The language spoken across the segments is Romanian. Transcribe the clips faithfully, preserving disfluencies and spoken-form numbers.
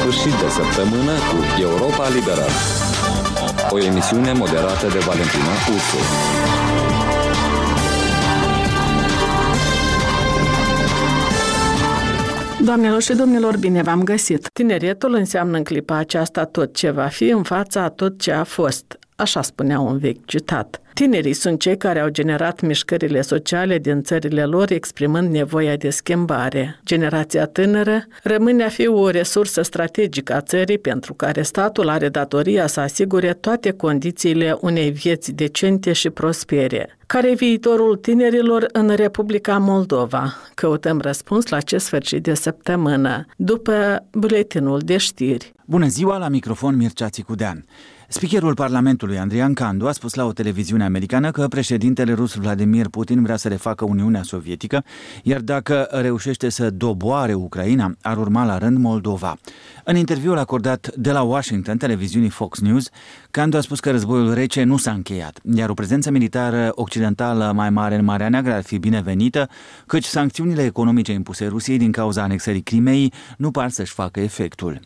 sfârșit de săptămână cu Europa Liberă. O emisiune moderată de Valentina Ursu. Doamnelor și domnilor, bine v-am găsit! Tineretul înseamnă în clipa aceasta tot ce va fi în fața a tot ce a fost. Așa spunea un vechi citat. Tinerii sunt cei care au generat mișcările sociale din țările lor, exprimând nevoia de schimbare. Generația tânără rămâne a fi o resursă strategică a țării pentru care statul are datoria să asigure toate condițiile unei vieți decente și prospere. Care e viitorul tinerilor în Republica Moldova? Căutăm răspuns la acest sfârșit de săptămână, după buletinul de știri. Bună ziua, la microfon Mircea Țicudean. Speakerul Parlamentului Andrian Candu a spus la o televiziune americană că președintele rus Vladimir Putin vrea să refacă Uniunea Sovietică, iar dacă reușește să doboare Ucraina, ar urma la rând Moldova. În interviul acordat de la Washington, televiziunii Fox News, Candu a spus că războiul rece nu s-a încheiat, iar o prezență militară occidentală mai mare în Marea Neagră ar fi binevenită, căci sancțiunile economice impuse Rusiei din cauza anexării Crimeei nu par să-și facă efectul.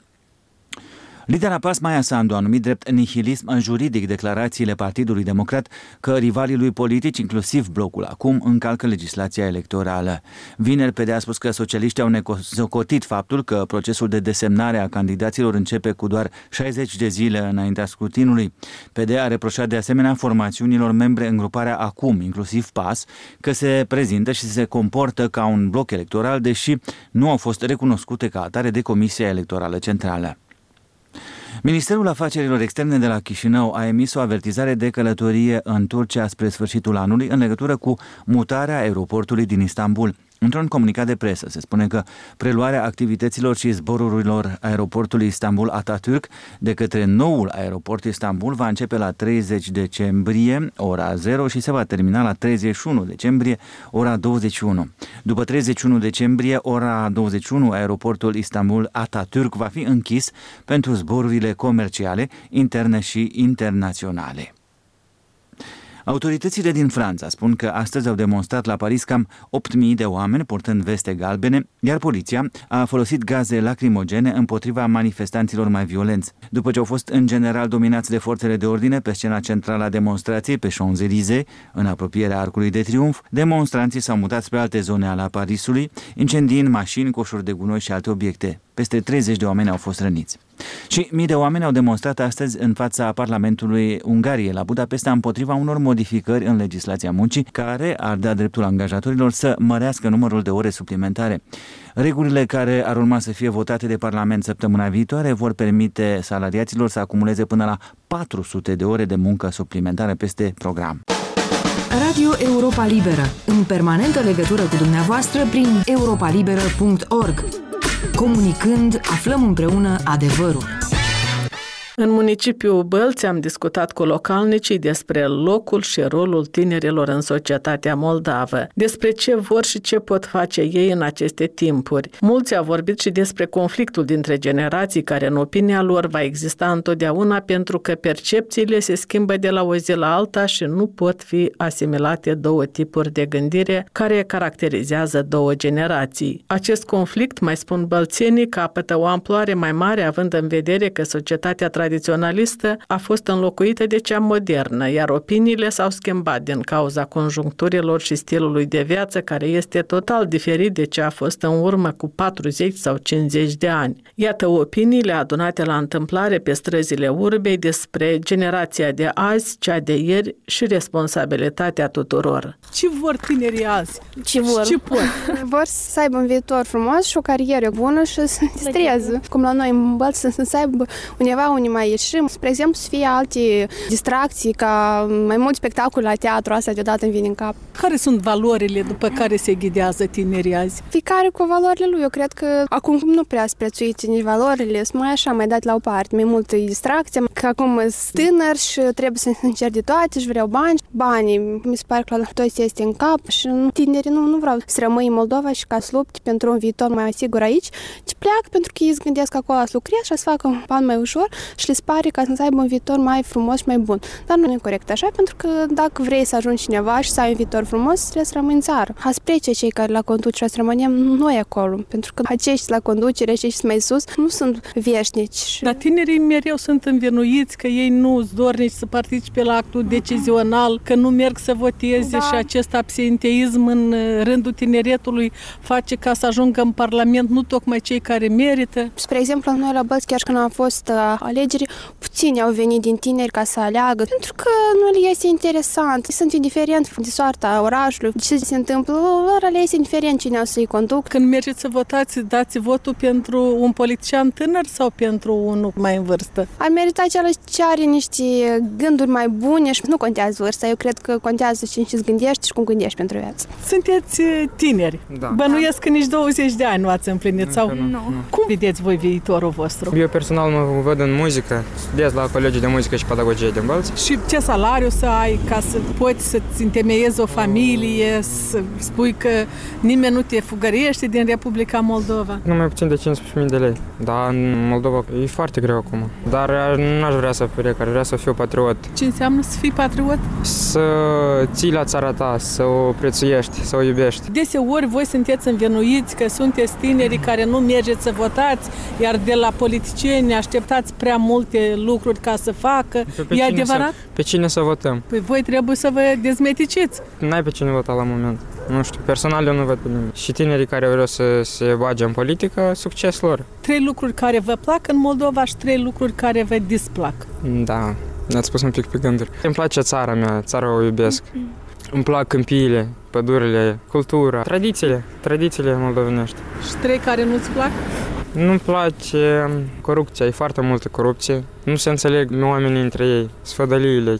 Lidera P A S, Maia Sandu, a numit drept nihilism juridic declarațiile Partidului Democrat că rivalii lui politici, inclusiv blocul Acum, încalcă legislația electorală. Vineri, P D a spus că socialiștii au nesocotit faptul că procesul de desemnare a candidaților începe cu doar șaizeci de zile înaintea scrutinului. P D a reproșat de asemenea formațiunilor membre în gruparea Acum, inclusiv P A S, că se prezintă și se comportă ca un bloc electoral, deși nu au fost recunoscute ca atare de Comisia Electorală Centrală. Ministerul Afacerilor Externe de la Chișinău a emis o avertizare de călătorie în Turcia spre sfârșitul anului în legătură cu mutarea aeroportului din Istanbul. Într-un comunicat de presă se spune că preluarea activităților și zborurilor aeroportului Istanbul Atatürk de către noul aeroport Istanbul va începe la treizeci decembrie, ora zero, și se va termina la treizeci și unu decembrie, ora douăzeci și unu. După treizeci și unu decembrie, ora douăzeci și unu, aeroportul Istanbul Atatürk va fi închis pentru zborurile comerciale, interne și internaționale. Autoritățile din Franța spun că astăzi au demonstrat la Paris cam opt mii de oameni purtând veste galbene, iar poliția a folosit gaze lacrimogene împotriva manifestanților mai violenți. După ce au fost în general dominați de forțele de ordine pe scena centrală a demonstrației pe Champs-Élysées, în apropierea Arcului de Triunf, demonstranții s-au mutat spre alte zone ale Parisului, incendiind mașini, coșuri de gunoi și alte obiecte. Peste treizeci de oameni au fost răniți. Și mii de oameni au demonstrat astăzi în fața Parlamentului Ungariei la Budapesta împotriva unor modificări în legislația muncii care ar da dreptul angajatorilor să mărească numărul de ore suplimentare. Regulile care ar urma să fie votate de Parlament săptămâna viitoare vor permite salariaților să acumuleze până la patru sute de ore de muncă suplimentare peste program. Radio Europa Liberă, în permanentă legătură cu dumneavoastră prin europa liberă punct org. Comunicând, aflăm împreună adevărul. În municipiul Bălți am discutat cu localnicii despre locul și rolul tinerilor în societatea moldavă, despre ce vor și ce pot face ei în aceste timpuri. Mulți au vorbit și despre conflictul dintre generații care, în opinia lor, va exista întotdeauna pentru că percepțiile se schimbă de la o zi la alta și nu pot fi asimilate două tipuri de gândire care caracterizează două generații. Acest conflict, mai spun bălțenii, capătă o amploare mai mare având în vedere că societatea tradițională tradiționalistă a fost înlocuită de cea modernă, iar opiniile s-au schimbat din cauza conjuncturilor și stilului de viață care este total diferit de ce a fost în urmă cu patruzeci sau cincizeci de ani. Iată opiniile adunate la întâmplare pe străzile urbei despre generația de azi, cea de ieri și responsabilitatea tuturor. Ce vor tinerii azi? Ce vor? Ce pot? Vor să aibă un viitor frumos și o carieră bună și să se distreze. Cum la noi în Bălți, să aibă undeva unde mai ieșim. Spre exemplu, să fie alte distracții, ca mai mult spectacol la teatru, asta deodată îmi vine în cap. Care sunt valorile după care se ghidează tinerii azi? Fiecare cu valorile lui. Eu cred că acum nu prea sunt prețuite nici valorile, sunt mai așa, mai dat la o parte, mai multă distracție, că acum sunt tânăr și trebuie să încerc de toate și vreau bani. Banii, mi se pare că la toți este în cap și tinerii nu, nu vreau să rămâi în Moldova și ca să lupte pentru un viitor mai sigur aici, ci pleacă pentru că ei se gândesc acolo să lucreze și să facă un ban mai ușor și le pare ca să aibă un viitor mai frumos și mai bun. Dar nu e corect așa, pentru că dacă vrei să ajungi cineva și să ai un viitor frumos, trebuie să rămâi în țară. Asprece cei care la conducere să rămânem noi acolo, pentru că acești la conducere, acești mai sus, nu sunt veșnici. Dar tinerii mereu sunt învinuiți că ei nu sunt dornici să participe la actul decizional, că nu merg să voteze da. Și acest absenteism în rândul tineretului face ca să ajungă în Parlament nu tocmai cei care merită. Spre exemplu, noi la Bălți, chiar când au fost alegeri, puțini au venit din tineri ca să aleagă, pentru că nu le este interesant. Sunt indiferent de soarta orașului, ce se întâmplă, lor le este indiferent cine o să-i conduc. Când mergeți să votați, dați votul pentru un politician tânăr sau pentru unul mai în vârstă? Ar merita celălalt ce are niște gânduri mai bune și nu contează vârsta. Eu cred că contează cine îți gândești și cum gândești pentru viață. Sunteți tineri. Da. Bănuiesc că nici douăzeci de ani nu ați împlinit. Încă sau nu, nu. Cum vedeți voi viitorul vostru? Eu personal mă văd în muzică, studiez la Colegiul de Muzică și Pedagogie din Bălți. Și ce salariu să ai ca să poți să-ți întemeiezi o familie, să spui că nimeni nu te fugărește din Republica Moldova? Nu mai puțin de cincisprezece mii de lei. Dar în Moldova e foarte greu acum. Dar n-aș vrea să plec, aș vrea să fiu patriot. Ce înseamnă să fii patriot? Să ții la țara ta, să o prețuiești, să o iubești. Deseori voi sunteți învinuiți că sunteți tinerii care nu mergeți să votați, iar de la politicieni așteptați prea multe lucruri ca să facă. Pe E adevărat? Să, pe cine să votăm? Păi voi trebuie să vă dezmeticiți. N-ai pe cine vota la moment. Nu știu, personal eu nu văd pe nimeni. Și tinerii care vreau să se bage în politică, succes lor. Trei lucruri care vă plac în Moldova și trei lucruri care vă displac. Da, ne-ați spus un pic pe gânduri. Îmi place țara mea, țara o iubesc. Îmi plac câmpiile, pădurile, cultura, tradițiile, tradițiile moldovenești. Și trei care nu-ți plac? Nu-mi place corupția, e foarte multă corupție. Nu se înțeleg oamenii între ei, sfădăliile.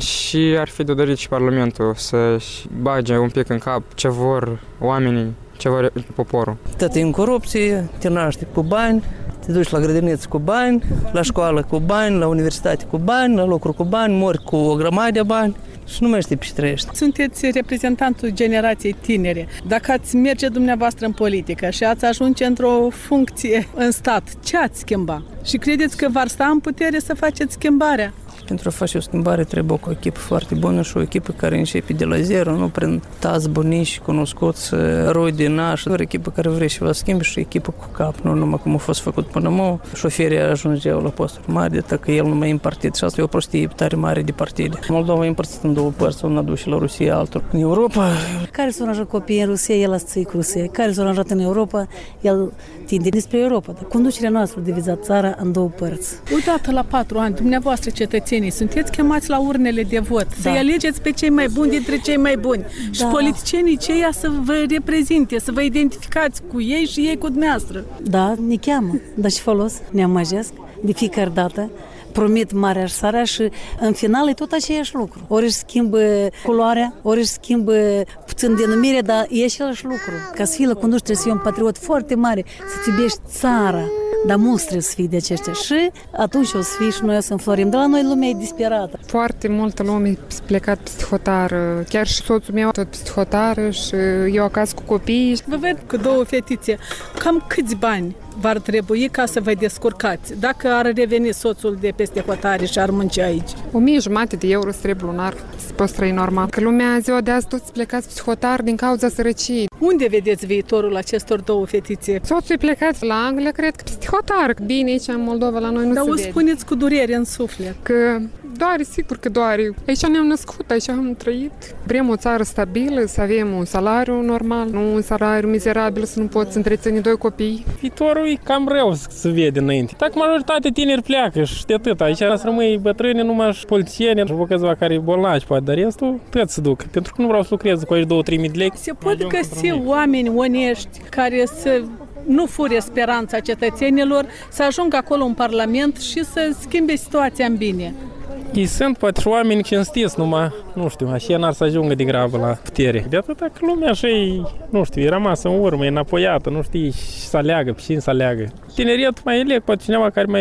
Și ar fi de dorit și Parlamentul să-și bage un pic în cap ce vor oamenii, ce vor poporul. Tot e în corupție, te naști cu bani, te duci la grădiniță cu bani, la școală cu bani, la universitate cu bani, la lucru cu bani, mori cu o grămadă de bani. Și nu mai știi pe ce trăiești. Sunteți reprezentantul generației tinere. Dacă ați merge dumneavoastră în politică și ați ajunge într-o funcție în stat, ce ați schimba? Și credeți că v-ar sta în putere să faceți schimbarea? Pentru a face o schimbare trebuie o echipă foarte bună și o echipă care începe de la zero, nu prin tați bunici, cunoscuți, rudi, nași. O echipă care vrea și va schimbi și o echipă cu cap, nu numai cum a fost făcut până acum. Șoferii ajungeau la posturi mari, de că el nu mai e împărtit și asta e o prostie tare mare de partide. Moldova e împărțită în două părți, una duce la Rusia, altul în Europa. Care s-au aranjat copiii în Rusia, el a țăi cu Rusia. Care s-au aranjat în Europa, el tinde despre Europa. Conducerea noastră divizat țara în două părți. Odată la patru ani, dumneavoastră cetățenii, sunteți chemați la urnele de vot, da. Să-i alegeți pe cei mai buni dintre cei mai buni. Da. Și politicienii ceia să vă reprezinte, să vă identificați cu ei și ei cu dumneavoastră. Da, ne cheamă, dar și folos, ne amăjesc de fiecare dată. Promit marea și sarea și în final e tot aceeași lucru. Ori își schimbă culoarea, ori își schimbă puțin denumire, dar e același lucru. Ca să fii la conducere trebuie să fii un patriot foarte mare, să-ți iubești țara. Dar mulți trebuie să fii de aceștia și atunci o să fii și noi o să înflorim. De la noi lumea e disperată. Foarte multă lume e plecat psihotară. Chiar și soțul meu tot psihotară și eu acasă cu copii. Vă văd cu două fetițe. Cam câți bani v-ar trebui ca să vă descurcați? Dacă ar reveni soțul de peste hotare și ar munci aici? O mie jumate de euro trebuie lunar să poți trăi normal. Că lumea ziua de azi toți plecați psihotar din cauza sărăciei. Unde vedeți viitorul acestor două fetițe? Soțul e plecat la Anglia, cred că psihotar. Bine, aici în Moldova la noi nu Dar se o vede. spuneți cu durere în suflet. Că doare, sigur că doare. Aici ne-am născut, aici am trăit. Vrem o țară stabilă, să avem un salariu normal, nu un salariu mizerabil, să nu poți întreține doi copii. Viitorul e cam rău să se vede înainte. Dacă majoritatea tineri pleacă și de atât. Aici să rămâi bătrâni, numai și polițieni, și vă câțiva care e bolnavi, poate, dar restul tot se duc. Pentru că nu vreau să lucrez cu aici două trei mii de lei. Se pot găsi oameni onești care să nu fure speranța cetățenilor, să ajungă acolo în Parlament și să schimbe situația în bine. Ei sunt poate și oameni cinstiți, numai, nu știu, așa n-ar să ajungă de grabă la putere. De atâta că lumea așa e, nu știu, e rămasă în urmă, e înapoiată, nu știi să aleagă, pe cine să aleagă. Tineriet mai eleg, poate cineva care mai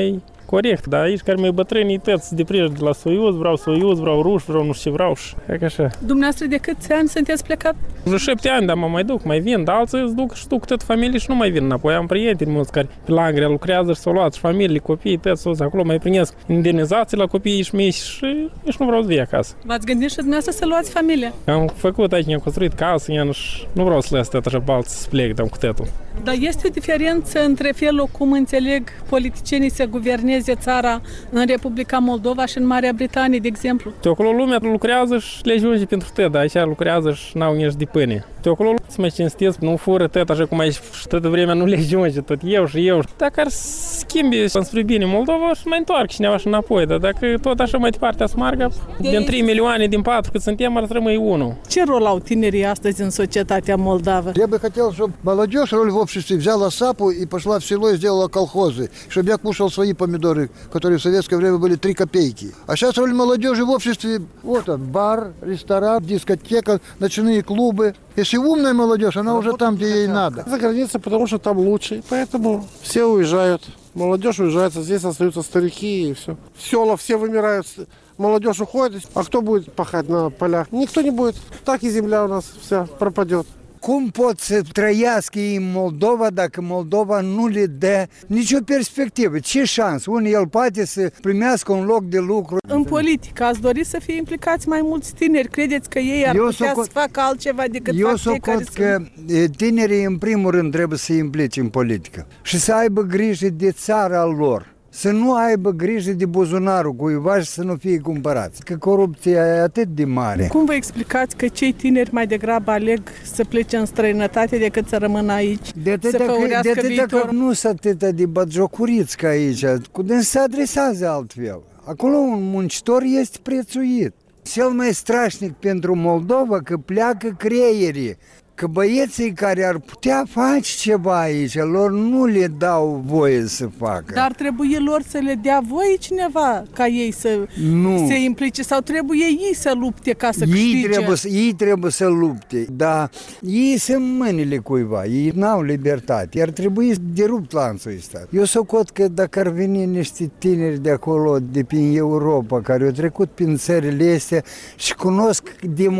corect, dar aici care mai bătrânii tăți de de la Soiuz, vreau Soiuz, vreau ruși, vreau nu știu ce vreau și e ca așa. Dumneavoastră de câți ani sunteți plecat? Vreo șapte ani, dar mă mai duc, mai vin, dar alții îți duc și duc tot familie și nu mai vin înapoi. Am prieteni mulți care pe la Anglia lucrează și s-au luat și familie, copii, tăți, toți acolo mai primesc indemnizații la copiii și mici și nici nu vreau să vii acasă. V-ați gândit și dumneavoastră să luați familie? Am făcut aici, ne-am construit casă, și nu vreau să las tot așa pe alții să plec, dar cu tătul. Dar este o diferență între felul cum înțeleg politicienii să guverneze țara în Republica Moldova și în Marea Britanie, de exemplu? De acolo lumea lucrează și le ajunge pentru tăt, dar aici lucrează și n-au nici de pâine. De acolo să mă cinstesc, nu fură tăt așa cum aici și toată vremea nu le ajunge, tot eu și eu. Dacă ar schimbi înspre bine Moldova și mai întoarcă cineva și înapoi, dar dacă tot așa mai departe să meargă, din trei milioane, din patru cât suntem, ar rămâi unul. Ce rol au tinerii astăzi în societatea moldavă? Я бы хотел, чтобы молодежь роль в обществе взяла сапу и пошла в село и сделала колхозы, чтобы я кушал свои помидоры, которые в советское время были три копейки. А сейчас роль молодежи в обществе, вот он, бар, ресторан, дискотека, ночные клубы. Если умная молодежь, она уже там, где ей надо. За границей, потому что там лучше, поэтому все уезжают. Молодежь уезжает, а здесь остаются старики и все. Села все вымирают, молодежь уходит, а кто будет пахать на полях? Никто не будет. Так и земля у нас вся пропадет. Cum pot să trăiască ei în Moldova dacă Moldova nu le dă nicio perspectivă? Ce șansă? Unii el poate să primească un loc de lucru. În politică ați dori să fie implicați mai mulți tineri? Credeți că ei ar Eu putea socot, să facă altceva decât eu fac cei care că sunt? Tinerii în primul rând trebuie să se implice în politică și să aibă grijă de țara lor. Să nu aibă grijă de buzunarul cuiva și să nu fie cumpărați. Că corupția e atât de mare. Cum vă explicați că cei tineri mai degrabă aleg să plece în străinătate decât să rămână aici, de să făurească de viitorul? Că nu sunt atât de batjocuriți ca aici, cu dâns se adresează altfel. Acolo un muncitor este prețuit. Cel mai strașnic pentru Moldova că pleacă creierii. Că băieții care ar putea face ceva aici, lor nu le dau voie să facă. Dar trebuie lor să le dea voie cineva ca ei să nu. se implice sau trebuie ei să lupte ca să ei câștige? Trebuie, ei trebuie să lupte, dar ei sunt mâinile cuiva, ei n-au libertate, ar trebui de rupt lanțul ăsta. Eu socot că dacă ar veni niște tineri de acolo, de prin Europa, care au trecut prin țările astea și cunosc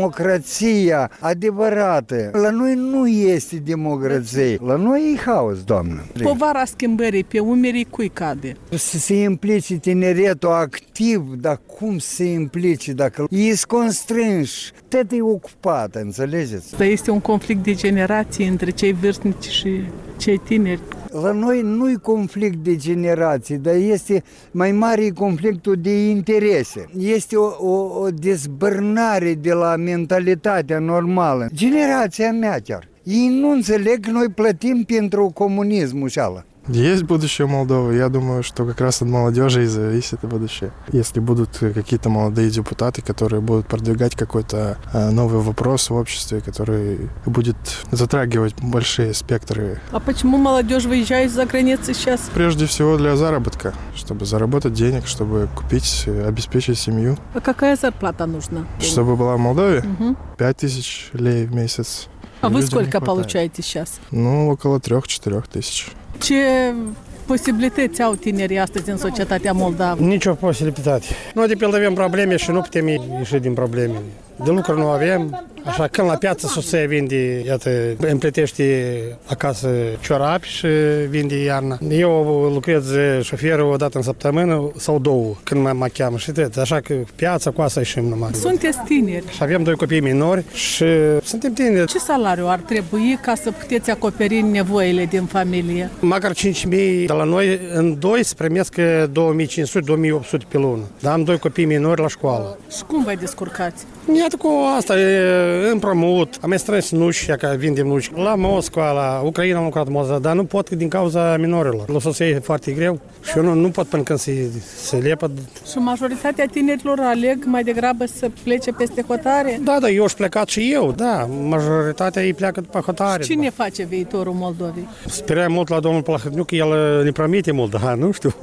democrația adevărată, la noi nu este democrație. La noi e haos, doamnă. Povara schimbării pe umerii cui cade? Să se implice tineretul activ, dar cum să se implice dacă ei sunt constrânși? Tot e ocupat, înțelegeți? Dar este un conflict de generații între cei vârstnici și cei tineri. La noi nu e conflict de generații, dar este mai mare conflictul de interese. Este o, o, o dezbărnare de la mentalitatea normală. Generația mea chiar. Ei nu înțeleg că noi plătim pentru comunismul și ala. Есть будущее Молдовы. Я думаю, что как раз от молодежи и зависит будущее. Если будут какие-то молодые депутаты, которые будут продвигать какой-то новый вопрос в обществе, который будет затрагивать большие спектры. А почему молодежь выезжает за границу сейчас? Прежде всего для заработка, чтобы заработать денег, чтобы купить, обеспечить семью. А какая зарплата нужна? Чтобы была в Молдове? Угу. пять тысяч лей в месяц. А вы сколько получаете сейчас? Ну, около трех-четырех tысяч. Ce posibilități au tinerii astăzi în societatea moldavă? Nicio posibilitate. Noi de pildă avem probleme și nu putem ieși din probleme. De lucru nu avem, așa când la piață soția vinde, iată, îmi plătește acasă ciorapi și vinde iarna. Eu lucrez șoferul o dată în săptămână sau două când mă, mă cheamă și tot. Așa că piața cu asta ieșim numai. Sunteți tineri. Și avem doi copii minori și suntem tineri. Ce salariu ar trebui ca să puteți acoperi nevoile din familie? Măcar cinci mii de la noi, în doi se primesc două mii cinci sute - două mii opt sute pe lună. Dar am doi copii minori la școală. Și cum vă descurcați? Iată cu asta, e împrămut, am mai strâns nuci, că vindem nuci. La Moscova, la Ucraina am lucrat Moscova, dar nu pot din cauza minorilor. La soție e foarte greu și eu nu, nu pot până când se, se lepăd. Și majoritatea tinerilor aleg mai degrabă să plece peste hotare? Da, da, eu aș plecat și eu, da, majoritatea ei pleacă după hotare. Și cine face viitorul Moldovei? Sperăm mult la domnul Plahotniuc, că el ne promite mult, da, nu știu.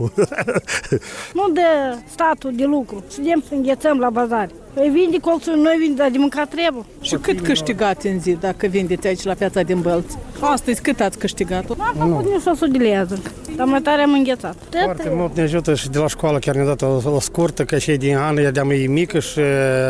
Nu dă statul de lucru, suntem să înghețăm la bazar. Îi vinde colțul, noi vinde, dar de mâncat trebuie. Și cât câștigați în zi dacă vindeți aici la piața din Bălți? Astăzi cât ați câștigat? Am făcut nici o sută de lei. Dar mai tare am înghețat. Foarte mult ne ajută și de la școală chiar ne-a dat o, o scurtă, că și din an, ea de-a e mică și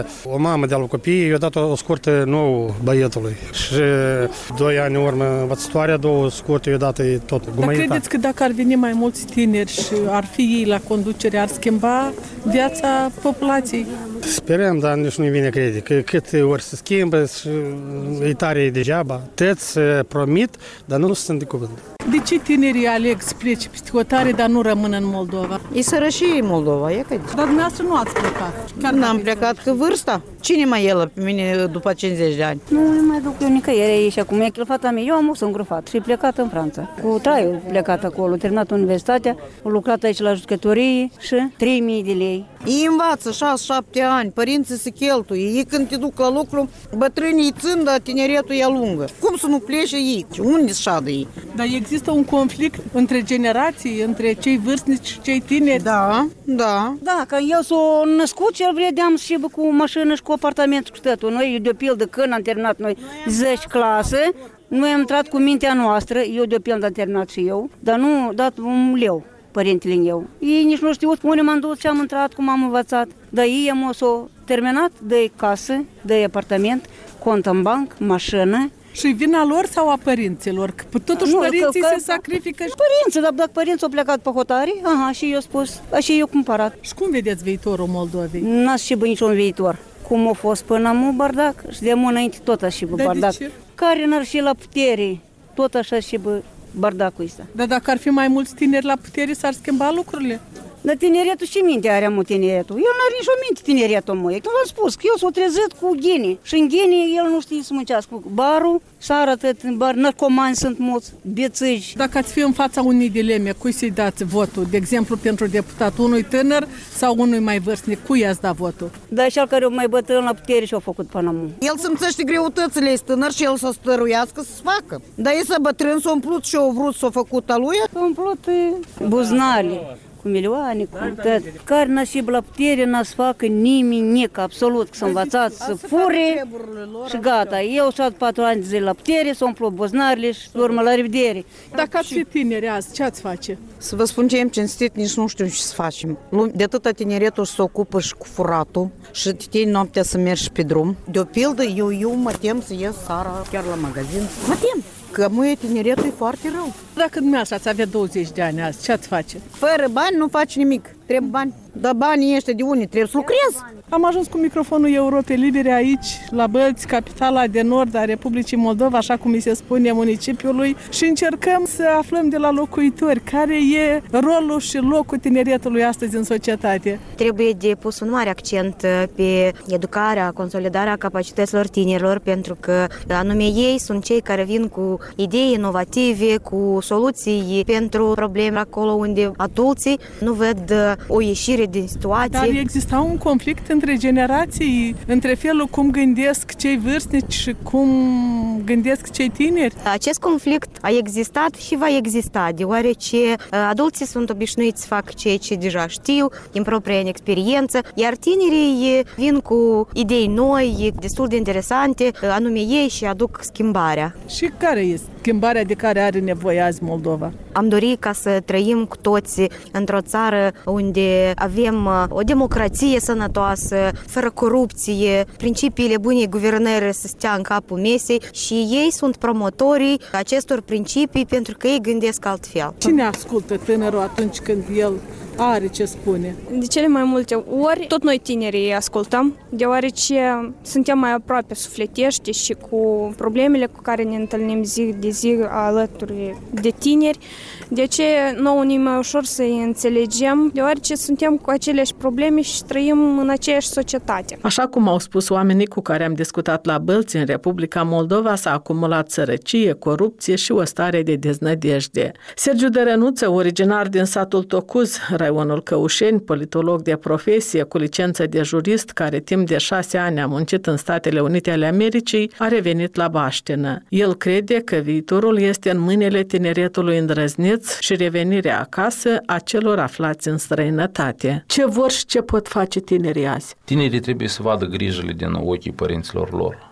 o mamă de-a lui copiii i-a dat o, o scurtă nouă băietului. Și doi ani în urmă învățătoarea, două scurte i-a dat tot. Dar credeți că dacă ar veni mai mulți tineri și ar fi ei la conducere, ar schimba viața populației? Sperăm, dar nici nu-i vine crede, că cât ori se schimbă și e tare degeaba. Tăți promit, dar nu sunt de cuvânt. De ce tinerii aleg să plece peste hotare, dar nu rămân în Moldova? E sărășie Moldova, e că... Dar dumneavoastră nu ați plecat. Chiar n-am plecat, că vârsta. Cine mai el pe mine după cincizeci de ani? Nu mai duc eu nicăieri aici, acum e fata mea. Eu am fost îngrufat și plecat în Franța. Cu traiul plecat acolo, terminat universitatea, a lucrat aici la jucătorie și trei mii de lei. Ei învață șase șapte ani, părinții se cheltuie, ei când te duc la lucru, bătrânii îi țin, dar tineretul e lungă. Cum să nu plece ei? Unde șadă ei? Dar există un conflict între generații, între cei vârstnici și cei tineri? Da, da. Da, că eu s-o născut și el vedeam și cu mașină și cu apartament cu stătul. Noi, de pildă, când am terminat noi zece clase, noi am intrat cu mintea noastră, eu de pildă am terminat și eu, dar nu dat un leu. Părintele meu. Ei nici nu știu unde m-am dus, ce am intrat, cum am învățat. Dar ei am o terminat de casă, de apartament, cont în banc, mașină. Și vina lor sau a părinților? Că totuși nu, părinții că, că, se sacrifică. Părinții, dar dacă părinții au plecat pe hotare, aha, și eu spus, și eu cumpărat. Și cum vedeți viitorul Moldovei? N-ați și bă niciun viitor. Cum a fost până am bardac și de mult înainte tot așa și bă bardac. Care n-ar și la putere, tot așa și bă bardacul ăsta. Dar dacă ar fi mai mulți tineri la putere, s-ar schimba lucrurile? Dar tineretul ce minte are, mă, tineretul? El n-are nicio minte tineretul, mă. Eu v-am spus că eu s-o trezit cu ghinii. Și în ghinii el nu știe să muncească. Barul, s-a atât în bar, narcomani sunt mulți, bețiși. Dacă ați fi în fața unei dileme, cui să-i dați votul? De exemplu, pentru deputat, unui tânăr sau unui mai vârstnic, cui i-ați dat votul? Da, cel care o mai bătrân la putere și-a făcut până acum. El simțește greutățile, este tânăr și el să stăruiască să-ți facă. Dar e să bătrân, s-a umplut și-a vrut să-o făcut a lui. S-a umplut buznale. Cu milioane, cu tot. Care n-a și la putere, n-a să facă nimic, absolut, că s-a învățat să fure și gata. Eu și-am patru ani de zile la putere, s-au umplut buznarele și urmă la revedere. Dacă ați fi tineri azi, ce ați face? Să vă spun ce am cinstit, nici nu știu ce să facem. De atâta tineretul se ocupă și cu furatul și te noaptea să mergi pe drum. De o pildă, eu, eu mă tem să ies seara chiar la magazin. Mă tem! Că mâie tineretul e foarte rău. Dacă dumneavoastră ați avea douăzeci de ani azi, ce ați face? Fără bani nu faci nimic. Trebuie bani. Dar banii ăștia de unde? Trebuie să lucrezi. Am ajuns cu microfonul Europei Libere aici, la Bălți, capitala de nord a Republicii Moldova, așa cum îi se spune municipiului, și încercăm să aflăm de la locuitori care e rolul și locul tineretului astăzi în societate. Trebuie de pus un mare accent pe educarea, consolidarea capacităților tinerilor, pentru că anume ei sunt cei care vin cu idei inovative, cu soluții pentru probleme acolo unde adulții nu văd o ieșire din situație. Dar exista un conflict între generații, între felul cum gândesc cei vârstnici și cum gândesc cei tineri? Acest conflict a existat și va exista, deoarece adulții sunt obișnuiți să facă ceea ce deja știu, din propria experiență, iar tinerii vin cu idei noi, destul de interesante, anume ei și aduc schimbarea. Și care este schimbarea de care are nevoie azi Moldova? Am dorit ca să trăim cu toți într-o țară unde avem o democrație sănătoasă, fără corupție, principiile bunei guvernări să stea în capul mesei și ei sunt promotorii acestor principii pentru că ei gândesc altfel. Cine ascultă tânărul atunci când el are ce spune? De cele mai multe ori, tot noi tinerii ascultăm, deoarece suntem mai aproape sufletești și cu problemele cu care ne întâlnim zi de zi alături de tineri. De aceea nouă ne mai ușor să-i înțelegem, deoarece suntem cu aceleași probleme și trăim în aceeași societate. Așa cum au spus oamenii cu care am discutat la Bălți, în Republica Moldova s-a acumulat sărăcie, corupție și o stare de deznădejde. Sergiu Dărănuță, originar din satul Tocuz, raionul Căușeni, politolog de profesie cu licență de jurist, care timp de șase ani a muncit în Statele Unite ale Americii, a revenit la Baștină. El crede că viitorul este în mâinile tineretului îndrăzniț și revenirea acasă a celor aflați în străinătate. Ce vor și ce pot face tinerii azi? Tinerii trebuie să vadă grijile din ochii părinților lor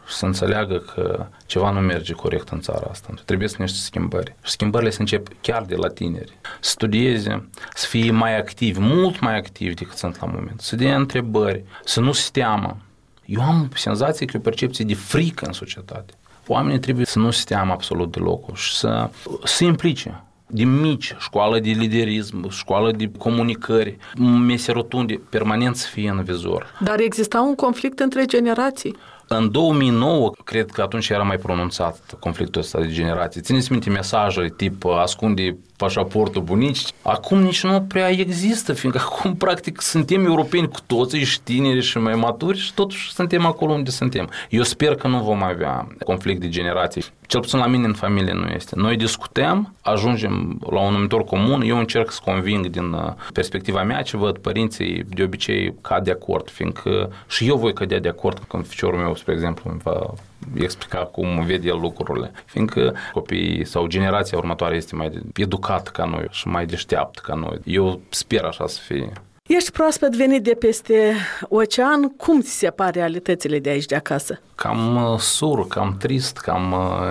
și să înțeleagă că ceva nu merge corect în țara asta. Trebuie să niște schimbări. Și schimbările se încep chiar de la tineri. Să studieze, să fie mai activi, mult mai activi decât sunt la moment. Să dea întrebări, să nu se teamă. Eu am senzație că e o percepție de frică în societate. Oamenii trebuie să nu se teamă absolut deloc și să se implice. Din mici, școală de liderism, școală de comunicări, mese rotunde, permanent să fie în vizor. Dar exista un conflict între generații? În două mii nouă, cred că atunci era mai pronunțat conflictul ăsta de generații. Țineți minte mesaje tip ascunde pașaportul bunicii. Acum nici nu prea există, fiindcă acum practic suntem europeni cu toții și tineri și mai maturi și totuși suntem acolo unde suntem. Eu sper că nu vom avea conflict de generații. Cel puțin la mine în familie nu este. Noi discutăm, ajungem la un numitor comun, eu încerc să conving din perspectiva mea ce văd părinții de obicei cad de acord, fiindcă și eu voi cădea de acord când ficiorul meu, spre exemplu, îmi va explica cum vede el lucrurile, fiindcă copiii sau generația următoare este mai educată ca noi și mai deșteaptă ca noi. Eu sper așa să fie. Ești proaspăt venit de peste ocean, cum ți se pare realitățile de aici de acasă? Cam sur, cam trist, cam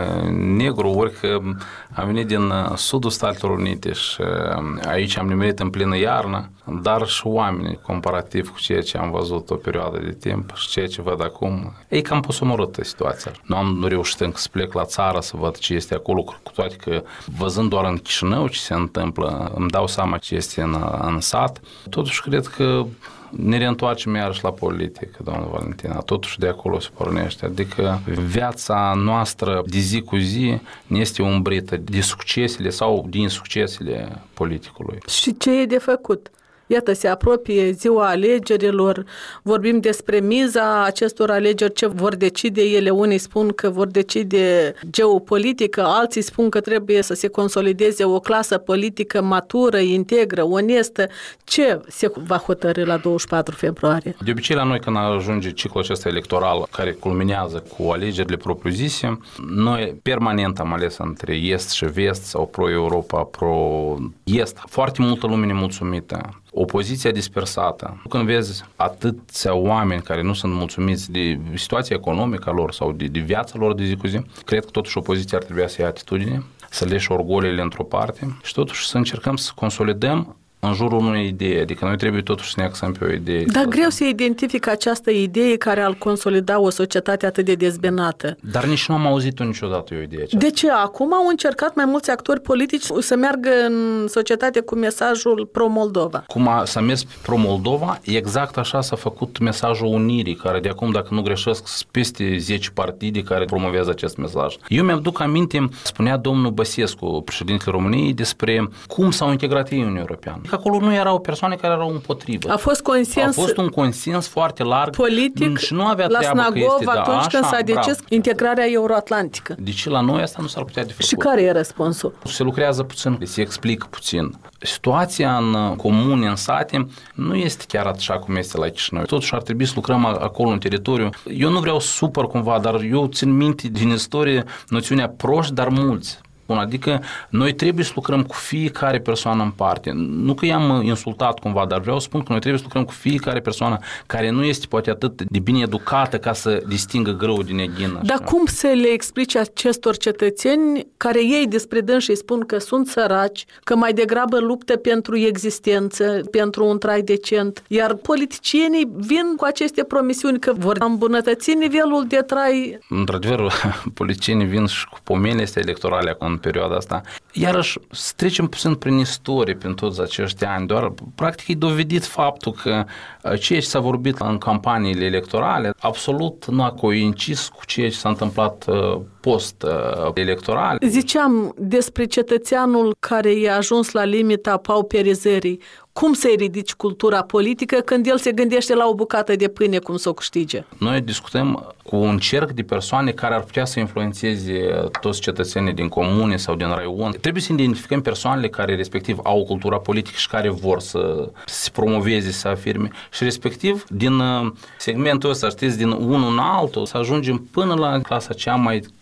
negru, orică am venit din sudul Statelor Unite și aici am nimerit în plină iarnă, dar și oamenii, comparativ cu ceea ce am văzut o perioadă de timp și ceea ce văd acum, e cam posomorâtă situația. Nu am reușit încă să plec la țară să văd ce este acolo, cu toate că văzând doar în Chișinău ce se întâmplă, îmi dau seama ce este în, în sat. Totuși cred că ne reîntoarcem iarăși la politică, doamnă Valentina, totuși de acolo se pornește. Adică viața noastră de zi cu zi ne este umbrită de succesele sau din succesele politicului. Și ce e de făcut? Iată, se apropie ziua alegerilor, vorbim despre miza acestor alegeri, ce vor decide ele. Unii spun că vor decide geopolitică, alții spun că trebuie să se consolideze o clasă politică matură, integră, onestă. Ce se va hotărî la douăzeci și patru februarie? De obicei, la noi, când ajunge ciclul acesta electoral, care culminează cu alegerile propriu-zise, noi permanent am ales între est și vest sau pro-Europa, pro-est. Foarte multă lume nemulțumită. Opoziția dispersată. Când vezi atâția oameni care nu sunt mulțumiți de situația economică lor sau de, de viața lor de zi cu zi, cred că totuși opoziția ar trebui să ia atitudine, să leși orgolele într-o parte și totuși să încercăm să consolidăm în jurul unei idei, adică noi trebuie totuși să ne axăm pe o idee. Dar greu să identific această idee care ar consolida o societate atât de dezbinată. Dar nici nu am auzit-o niciodată o idee aceasta. De ce? Acum au încercat mai mulți actori politici să meargă în societate cu mesajul pro-Moldova. Cum a, s-a mers pro-Moldova, exact așa s-a făcut mesajul unirii, care de acum, dacă nu greșesc, sunt peste zece partide care promovează acest mesaj. Eu mi-am duc aminte, spunea domnul Băsescu, președintele României, despre cum s-au integrat ei în Uniunea Europeană. Acolo nu erau persoane care erau împotrivă. A fost consens. A fost un consens foarte larg politic și nu avea la treabă Snagov, că este, atunci da, când așa, s-a decis bravo. integrarea euroatlantică. Deci la noi asta nu s-ar putea de făcut. Și care e răspunsul? Se lucrează puțin, se explică puțin. Situația în comune, în sate, nu este chiar așa cum este la Chișinău. Totuși ar trebui să lucrăm acolo în teritoriu. Eu nu vreau super cumva, dar eu țin minte din istorie noțiunea proști, dar mulți. Bun, adică noi trebuie să lucrăm cu fiecare persoană în parte. Nu că i-am insultat cumva, dar vreau să spun că noi trebuie să lucrăm cu fiecare persoană care nu este poate atât de bine educată ca să distingă grâu din neghină. Dar cum să le explici acestor cetățeni care ei despre dânsi și spun că sunt săraci, că mai degrabă luptă pentru existență, pentru un trai decent, iar politicienii vin cu aceste promisiuni că vor îmbunătăți nivelul de trai? Într-adevăr, politicienii vin și cu pomenile astea electorale în perioada asta. Iarăși, să trecem puțin prin istorie, prin toți acești ani, doar practic e dovedit faptul că ceea ce s-a vorbit în campaniile electorale absolut nu a coincis cu ceea ce s-a întâmplat post-electoral. Ziceam despre cetățeanul care e ajuns la limita pauperizării. Cum să-i ridici cultura politică când el se gândește la o bucată de pâine cum să o câștige? Noi discutăm cu un cerc de persoane care ar putea să influențeze toți cetățenii din comune sau din raion. Trebuie să identificăm persoanele care respectiv au o cultură politică și care vor să se promoveze, să afirme și respectiv din segmentul ăsta, știți, din unul în altul, să ajungem până la clasa cea mai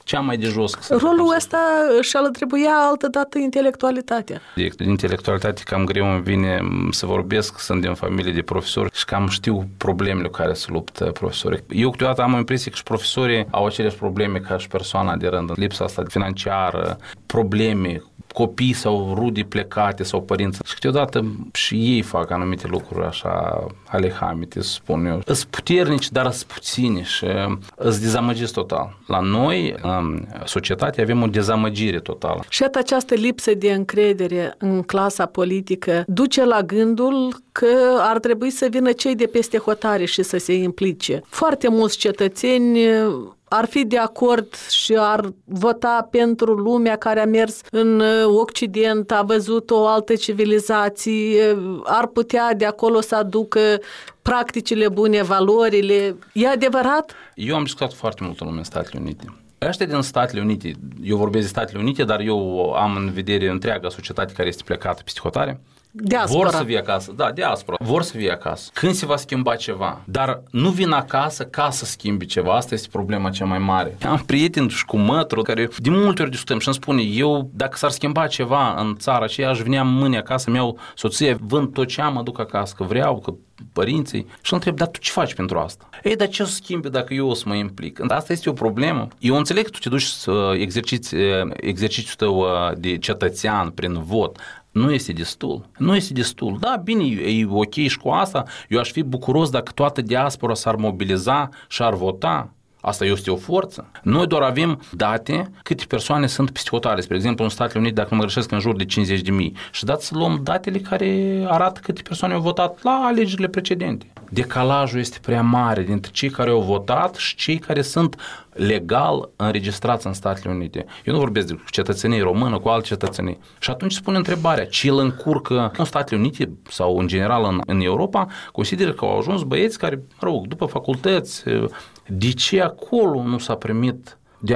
cea mai de jos. Rolul ăsta și-al trebuia altădată intelectualitatea. De intelectualitate cam greu îmi vine să vorbesc, sunt din familie de profesori și cam știu problemele cu care se luptă profesorii. Eu câteodată am o impresie că și profesorii au aceleași probleme ca și persoana de rând, lipsa asta financiară, probleme, copii sau rude plecate sau părinți. Și câteodată și ei fac anumite lucruri așa alehamite, să spun eu. Îs puternici, dar îs puțini și îs dezamăgiți total. La noi, în societate, avem o dezamăgire totală. Și această lipsă de încredere în clasa politică duce la gândul că ar trebui să vină cei de peste hotare și să se implice. Foarte mulți cetățeni ar fi de acord și ar vota pentru lumea care a mers în Occident, a văzut o altă civilizație, ar putea de acolo să aducă practicile bune, valorile. E adevărat? Eu am discutat foarte mult lume în Statele Unite. Ăștia din Statele Unite, eu vorbesc de Statele Unite, dar eu am în vedere întreaga societate care este plecată peste hotare. Diaspora. Vor să vie acasă, da, diaspora, vor să vie acasă. Când se va schimba ceva, dar nu vin acasă ca să schimbi ceva, asta este problema cea mai mare. Am prieteni și cu mătru care de multe ori discutăm și îmi spune, eu dacă s-ar schimba ceva în țara aceea, aș venea mâine acasă, îmi iau soție, vând tot ce am, mă duc acasă, că vreau, că părinții. Și îl întreb, dar tu ce faci pentru asta? Ei, dar ce o să schimbi dacă eu o să mă implic? Asta este o problemă. Eu înțeleg că tu te duci să exerciți exercițiul tău de cetățean prin vot. Nu este destul. Nu este destul. Da, bine, e ok și cu asta. Eu aș fi bucuros dacă toată diaspora s-ar mobiliza și ar vota. Asta este o forță. Noi doar avem date câte persoane sunt peste hotare. Spre exemplu, în Statele Unite, dacă nu mă greșesc, în jur de cincizeci de mii. Și dați să luăm datele care arată câte persoane au votat la alegerile precedente. Decalajul este prea mare dintre cei care au votat și cei care sunt legal înregistrați în Statele Unite. Eu nu vorbesc de cetățenie română cu alte cetățenii. Și atunci spune întrebarea, ce îl încurcă în Statele Unite sau în general în, în Europa, consideră că au ajuns băieți care, mă rog, după facultăți, de ce acolo nu s-a primit de a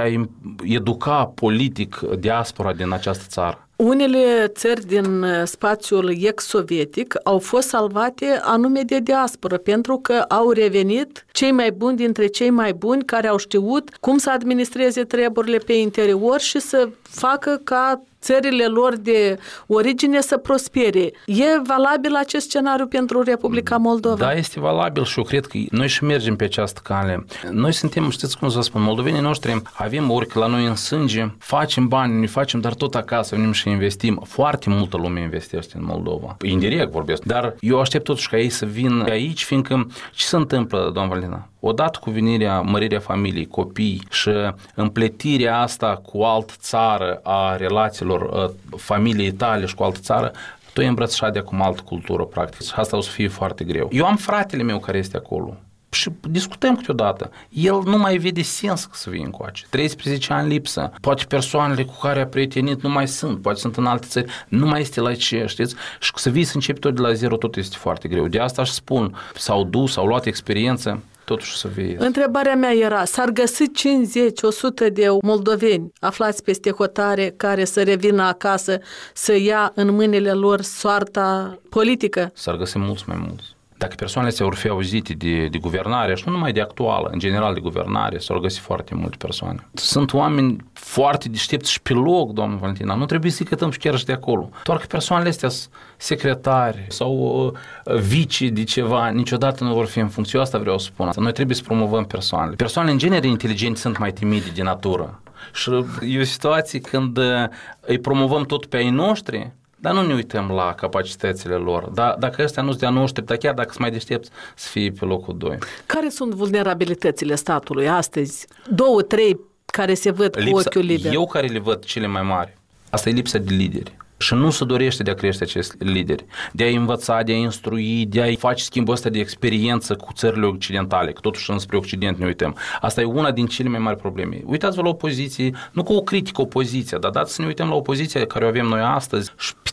educa politic diaspora din această țară? Unele țări din spațiul ex-sovietic au fost salvate anume de diasporă, pentru că au revenit cei mai buni dintre cei mai buni care au știut cum să administreze treburile pe interior și să facă ca țările lor de origine să prospere. E valabil acest scenariu pentru Republica Moldova? Da, este valabil și eu cred că noi și mergem pe această cale. Noi suntem, știți cum să spun, moldovenii noștri avem ori că la noi în sânge, facem bani, ne facem, dar tot acasă venim și investim. Foarte multă lume investește în Moldova. Indirect vorbesc. Dar eu aștept totuși ca ei să vină aici, fiindcă ce se întâmplă, doamna Valentina? Odată cu venirea, mărirea familiei, copii și împletirea asta cu altă țară a relațiilor familiei tale și cu altă țară, tu ai îmbrățișat de acum altă cultură, practic. Și asta o să fie foarte greu. Eu am fratele meu care este acolo și discutăm câteodată. El nu mai vede sens să vină încoace. treisprezece ani lipsă. Poate persoanele cu care a prietenit nu mai sunt, poate sunt în alte țări, nu mai este la ce, știți? Și să vii să începi tot de la zero, tot este foarte greu. De asta aș spun, s-au dus, s-au luat experiență, totuși să vii. Întrebarea mea era, s-ar găsi cincizeci o sută de moldoveni aflați peste hotare care să revină acasă, să ia în mâinile lor soarta politică? S-ar găsi mulți mai mulți. Dacă persoanele astea vor fi auzite de, de guvernare, și nu numai de actuală, în general de guvernare, s-au găsit foarte multe persoane. Sunt oameni foarte deștepți și pe loc, doamnă Valentina, nu trebuie să-i cătăm și chiar și de acolo. Doar că persoanele astea sunt secretari sau uh, vicii de ceva, niciodată nu vor fi în funcție. Asta vreau să spun. Noi trebuie să promovăm persoanele. Persoanele în genere inteligente sunt mai timide de natură. Și e o situație când uh, îi promovăm tot pe ai noștri, dar nu ne uităm la capacitățile lor. Dar dacă ăstea nu sunt de-a noștri, dar chiar dacă sunt mai deștepți, să fie pe locul doi. Care sunt vulnerabilitățile statului astăzi? Două, trei care se văd cu lipsa, ochiul liber. Eu care le văd cele mai mari, asta e lipsa de lideri. Și nu se dorește de a crește acești lideri, de a învăța, de a instrui, de a face schimbul ăsta de experiență cu țările occidentale, că totuși înspre Occident ne uităm. Asta e una din cele mai mari probleme. Uitați-vă la opoziție, nu cu o critică opoziția, dar dați să ne uităm la opoziția care o avem noi astăzi și pe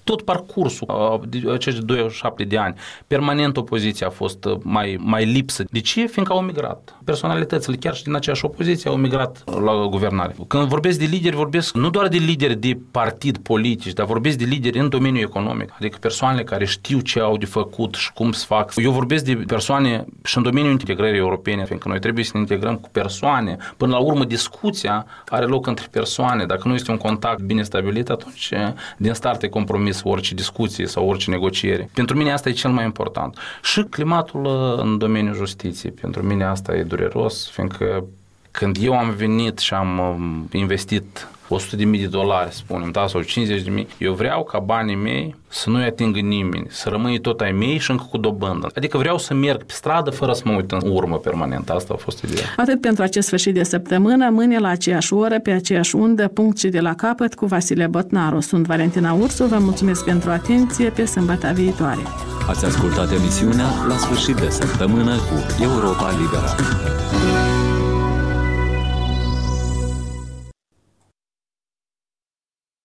tot parcursul acești douăzeci și șapte de ani, permanent opoziția a fost mai, mai lipsă. De ce? Fiindcă au migrat. Personalitățile, chiar și din aceeași opoziție, au migrat la guvernare. Când vorbesc de lideri, vorbesc nu doar de lideri de partid politici, dar vorbesc de lideri în domeniul economic, adică persoanele care știu ce au de făcut și cum să fac. Eu vorbesc de persoane și în domeniul integrării europene, fiindcă noi trebuie să ne integrăm cu persoane. Până la urmă, discuția are loc între persoane. Dacă nu este un contact bine stabilit, atunci din start e compromis orice discuție sau orice negociere. Pentru mine asta e cel mai important. Și climatul în domeniul justiției. Pentru mine asta e dureros, fiindcă când eu am venit și am investit o sută de mii de dolari, spunem, da, sau cincizeci de mii, eu vreau ca banii mei să nu-i atingă nimeni, să rămâie tot ai mei și încă cu dobândă. Adică vreau să merg pe stradă fără să mă uit în urmă permanent. Asta a fost ideea. Atât pentru acest sfârșit de săptămână, mâine la aceeași oră, pe aceeași undă, punct și de la capăt cu Vasile Botnaru. Sunt Valentina Ursu, vă mulțumesc pentru atenție, pe sâmbătă viitoare. Ați ascultat emisiunea La sfârșit de săptămână cu Europa Liberă.